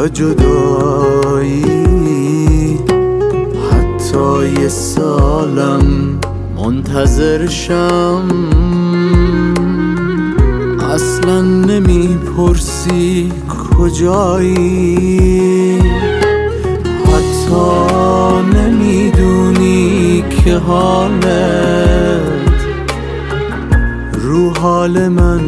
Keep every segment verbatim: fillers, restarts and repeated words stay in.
یا جدایی، حتی یه سالم منتظرشم، اصلا نمیپرسی کجایی، حتی نمیدونی که حالت رو حال من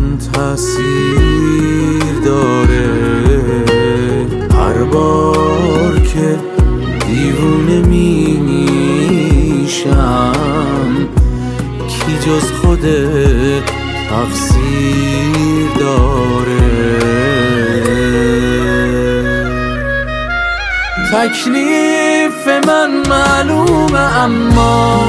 تأثیر داره. هر بار که دیوونه میشم کی جز خودت تقصیر داره. تکلیف من معلومه اما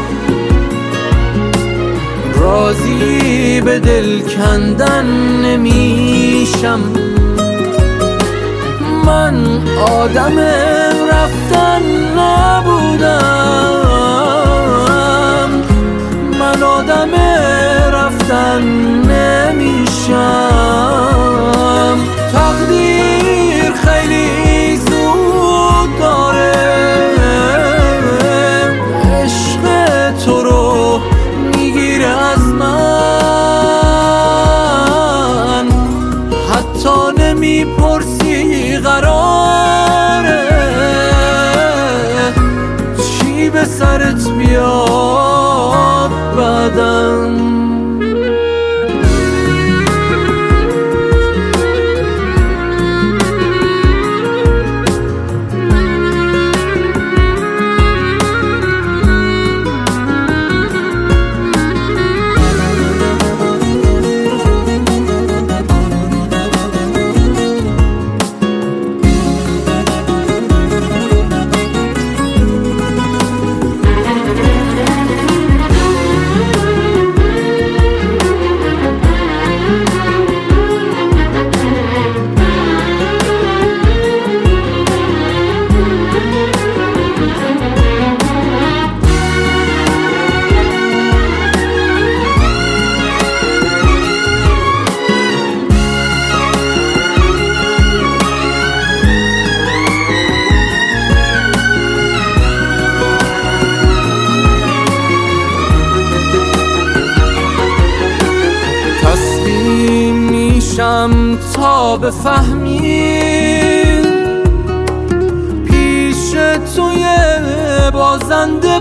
راضی به دل کندن نمیشم. من آدم رفتن نبودم، من آدم رفتن نمیشم. تقدیر خیلی زود داره، عشق تو رو میگیره از من، حتی نمیپرسی قراره چی به سرت بیاد بعدم. تا بفهمی پیش توی بازنده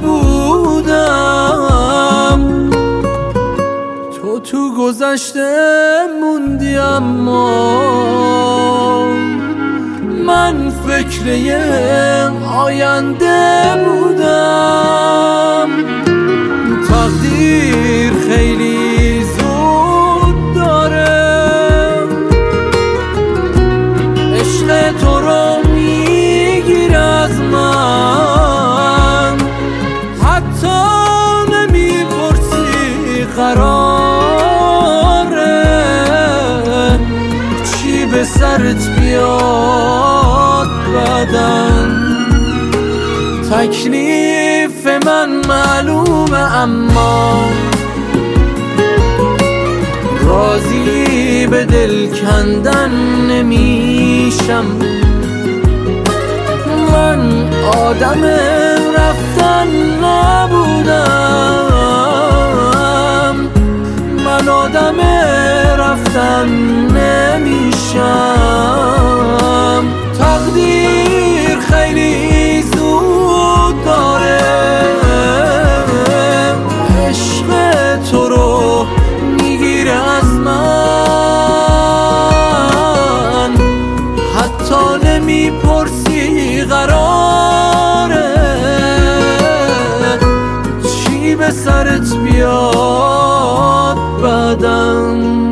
بودم، تو تو گذشته موندی اما من فکر یه آینده بودم. تقدیر خیلی زود داره، تو رو میگیر از من، حتی نمیپرسی قراره چی به سرت بیاد بعدن. تکلیف من معلومه اما راضی به دل کندن نمیشم. من آدم رفتن نبودم، من آدم رفتن نمیشم. تقدیر خیلی زود داره، عشق تو رو میگیره از من، حتی نمیپرسی قراره چی به سرت بیاد بعدم.